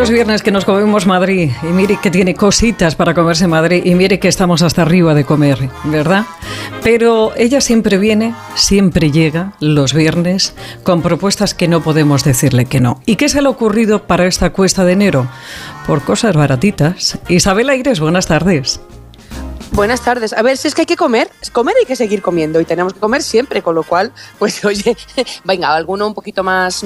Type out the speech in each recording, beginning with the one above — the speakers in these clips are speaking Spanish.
los viernes que nos comemos Madrid, y mire que tiene cositas para comerse Madrid, y mire que estamos hasta arriba de comer, ¿verdad? Pero ella siempre viene, siempre llega los viernes con propuestas que no podemos decirle que no. ¿Y qué se le ha ocurrido para esta cuesta de enero? Por cosas baratitas. Isabel Aires, buenas tardes. Buenas tardes. A ver, si es que hay que comer hay que seguir comiendo y tenemos que comer siempre, con lo cual, pues oye, venga, alguno un poquito más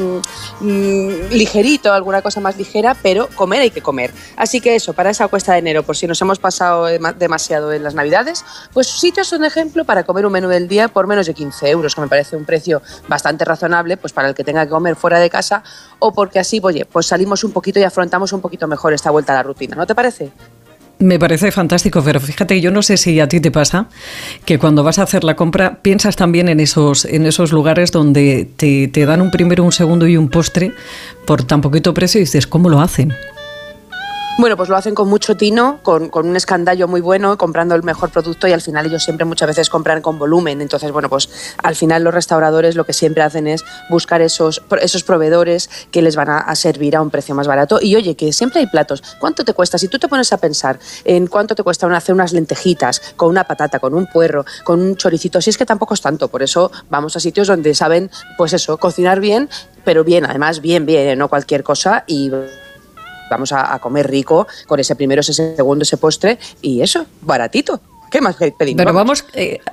ligerito, alguna cosa más ligera, pero comer hay que comer. Así que eso, para esa cuesta de enero, por si nos hemos pasado demasiado en las Navidades, pues sitios son ejemplo para comer un menú del día por menos de 15 euros, que me parece un precio bastante razonable, pues para el que tenga que comer fuera de casa o porque así, oye, pues salimos un poquito y afrontamos un poquito mejor esta vuelta a la rutina, ¿no te parece? Me parece fantástico, pero fíjate, yo no sé si a ti te pasa que cuando vas a hacer la compra piensas también en esos lugares donde te dan un primero, un segundo y un postre por tan poquito precio y dices, ¿cómo lo hacen? Bueno, pues lo hacen con mucho tino, con un escandallo muy bueno, comprando el mejor producto y al final ellos siempre muchas veces compran con volumen. Entonces, bueno, pues al final los restauradores lo que siempre hacen es buscar esos proveedores que les van a servir a un precio más barato. Y oye, que siempre hay platos. ¿Cuánto te cuesta? Si tú te pones a pensar en cuánto te cuesta hacer unas lentejitas, con una patata, con un puerro, con un choricito, si es que tampoco es tanto. Por eso vamos a sitios donde saben, pues eso, cocinar bien, pero bien, además bien, no cualquier cosa y vamos a comer rico con ese primero, ese segundo, ese postre y eso, baratito. ¿Qué más pedimos? Pero vamos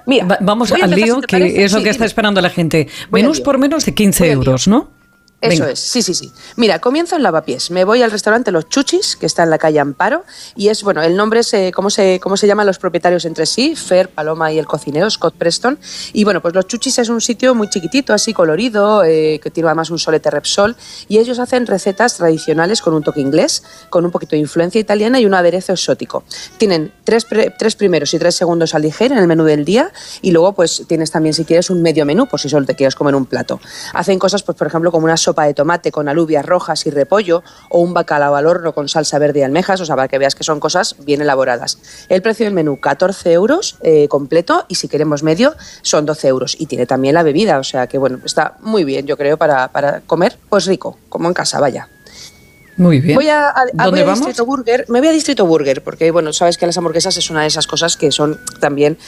al lío, que es lo que está esperando la gente. Menús por menos de 15 euros, ¿no? Eso Venga. es, sí. Mira, comienzo en Lavapiés. Me voy al restaurante Los Chuchis, que está en la calle Amparo, y es, bueno, el nombre es, ¿cómo se llaman los propietarios entre sí? Fer, Paloma y el cocinero, Scott Preston. Y bueno, pues Los Chuchis es un sitio muy chiquitito, así colorido, que tiene además un solete Repsol, y ellos hacen recetas tradicionales con un toque inglés, con un poquito de influencia italiana y un aderezo exótico. Tienen tres primeros y 3 segundos al ligero en el menú del día, y luego pues tienes también, si quieres, un medio menú, por si solo te quieres comer un plato. Hacen cosas, pues por ejemplo, como una sopa de tomate con alubias rojas y repollo o un bacalao al horno con salsa verde y almejas, o sea, para que veas que son cosas bien elaboradas. El precio del menú, 14 euros completo, y si queremos medio son 12 euros. Y tiene también la bebida, o sea que bueno, está muy bien, yo creo, para comer pues rico, como en casa, vaya. Muy bien. Voy a vamos? Distrito Burger. Me voy a Distrito Burger porque, bueno, sabes que las hamburguesas es una de esas cosas que son también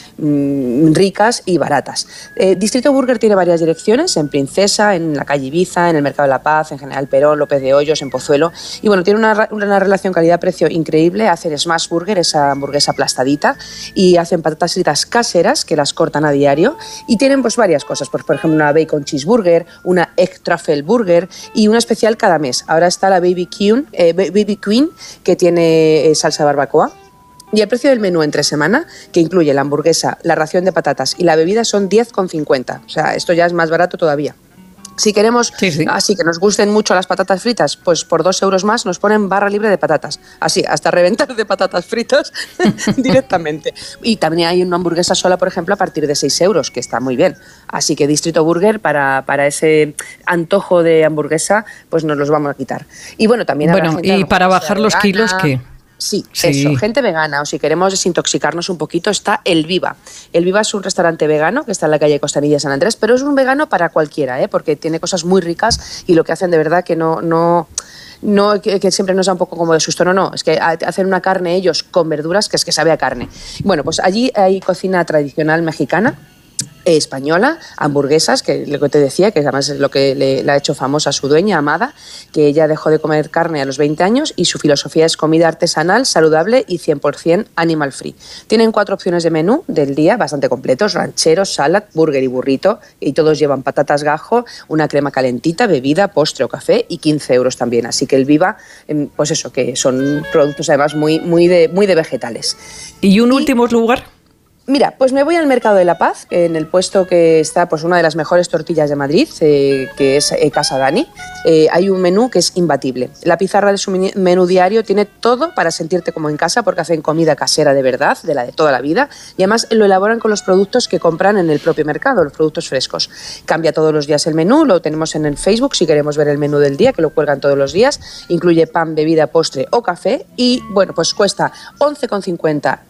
ricas y baratas. Distrito Burger tiene varias direcciones, en Princesa, en la calle Ibiza, en el Mercado de la Paz, en General Perón, López de Hoyos, en Pozuelo. Y bueno, tiene una relación calidad-precio increíble. Hacen Smash Burger, esa hamburguesa aplastadita, y hacen patatas fritas caseras que las cortan a diario. Y tienen pues varias cosas, por ejemplo, una Bacon Cheeseburger, una Egg Truffle Burger y una especial cada mes. Ahora está la Baby Queen, que tiene salsa de barbacoa. Y el precio del menú entre semana, que incluye la hamburguesa, la ración de patatas y la bebida, son 10,50. O sea, esto ya es más barato todavía. Si queremos así que nos gusten mucho las patatas fritas, pues por 2 euros más nos ponen barra libre de patatas. Así, hasta reventar de patatas fritas directamente. Y también hay una hamburguesa sola, por ejemplo, a partir de 6 euros, que está muy bien. Así que Distrito Burger, para ese antojo de hamburguesa, pues nos los vamos a quitar. Y bueno, también habrá gente, y para bajar los kilos, ¿qué? Sí, eso, gente vegana, o si queremos desintoxicarnos un poquito, está El Viva. El Viva es un restaurante vegano que está en la calle Costanilla de San Andrés, pero es un vegano para cualquiera, porque tiene cosas muy ricas y lo que hacen de verdad que que siempre nos da un poco como de susto, no, es que hacen una carne ellos con verduras que es que sabe a carne. Bueno, pues allí hay cocina tradicional mexicana, española, hamburguesas, que lo que te decía, que además es lo que le ha hecho famosa a su dueña, Amada, que ella dejó de comer carne a los 20 años y su filosofía es comida artesanal, saludable y 100% animal free. Tienen 4 opciones de menú del día, bastante completos: ranchero, salad, burger y burrito, y todos llevan patatas gajo, una crema calentita, bebida, postre o café, y 15 euros también. Así que El Viva, pues eso, que son productos además muy de vegetales. ¿Y un último lugar? Mira, pues me voy al Mercado de la Paz, en el puesto que está pues una de las mejores tortillas de Madrid, que es Casa Dani. Hay un menú que es imbatible. La pizarra de su menú diario tiene todo para sentirte como en casa, porque hacen comida casera de verdad, de la de toda la vida, y además lo elaboran con los productos que compran en el propio mercado, los productos frescos. Cambia todos los días el menú, lo tenemos en el Facebook si queremos ver el menú del día, que lo cuelgan todos los días. Incluye pan, bebida, postre o café y, bueno, pues cuesta 11,50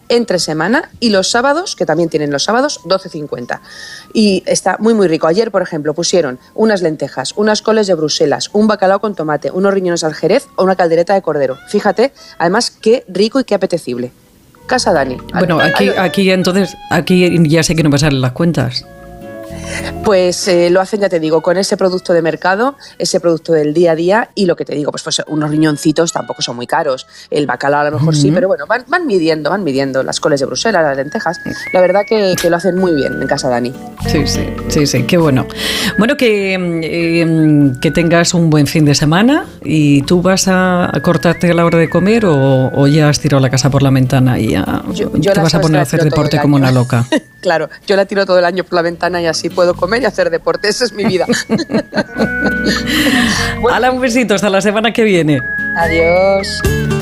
entre semana, y los sábados, que también tienen los sábados, 12,50. Y está muy muy rico. Ayer, por ejemplo, pusieron unas lentejas, unas coles de Bruselas, un bacalao con tomate, unos riñones al jerez o una caldereta de cordero. Fíjate, además, qué rico y qué apetecible. Casa Dani. Bueno, aquí ya sé que no me salen las cuentas. Pues lo hacen, ya te digo, con ese producto de mercado, ese producto del día a día, y lo que te digo, pues unos riñoncitos tampoco son muy caros, el bacalao a lo mejor sí, pero bueno, van midiendo las coles de Bruselas, las lentejas. La verdad que lo hacen muy bien en Casa Dani. Sí, qué bueno. Bueno, que tengas un buen fin de semana. ¿Y tú vas a cortarte a la hora de comer o ya has tirado la casa por la ventana y ya te vas a poner a hacer deporte como una loca? Claro, yo la tiro todo el año por la ventana y así puedo comer y hacer deporte. Esa es mi vida. Hala, un besito, hasta la semana que viene. Adiós.